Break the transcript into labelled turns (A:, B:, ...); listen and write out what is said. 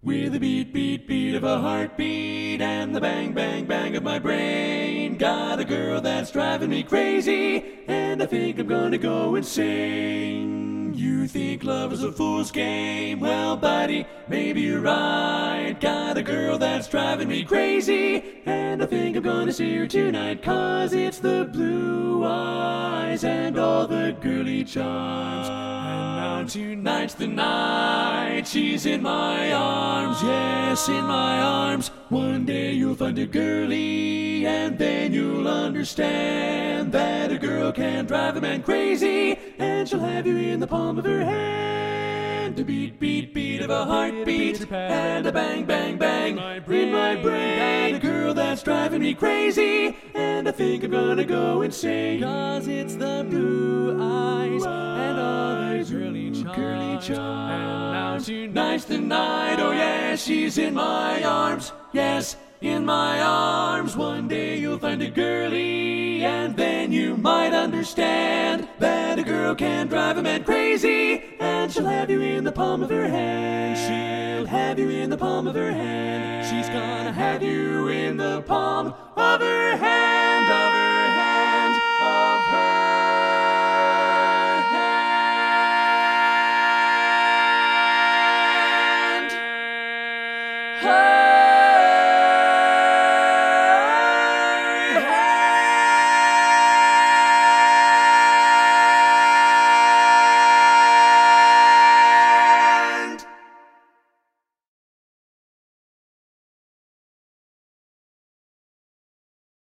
A: With the beat, beat, beat of a heartbeat and the bang, bang, bang of my brain. Got a girl that's driving me crazy, and I think I'm gonna go insane. You think love is a fool's game? Well, buddy, maybe you're right. Got a girl that's driving me crazy, and I think I'm gonna see her tonight. 'Cause it's the blue eyes and all the girly charms. And now tonight's the night. She's in my arms, yes, in my arms. One day you'll find a girlie, and then you'll understand that a girl can drive a man crazy, and she'll have you in the palm of her hand. A beat, beat, beat of a heartbeat, and a bang, bang, bang in my brain. Got a girl that's driving me crazy, and I think I'm gonna go insane. 'Cause it's the blue eyes and all the girly charms. And now tonight's the night, oh yeah, she's in my arms, yes, in my arms. One day you'll find a girlie, and then you might understand that a girl can drive a man crazy, and she'll have you in the palm of her hand. She'll have you in the palm of her hand. She's gonna have you in the palm of her hand, of her hand.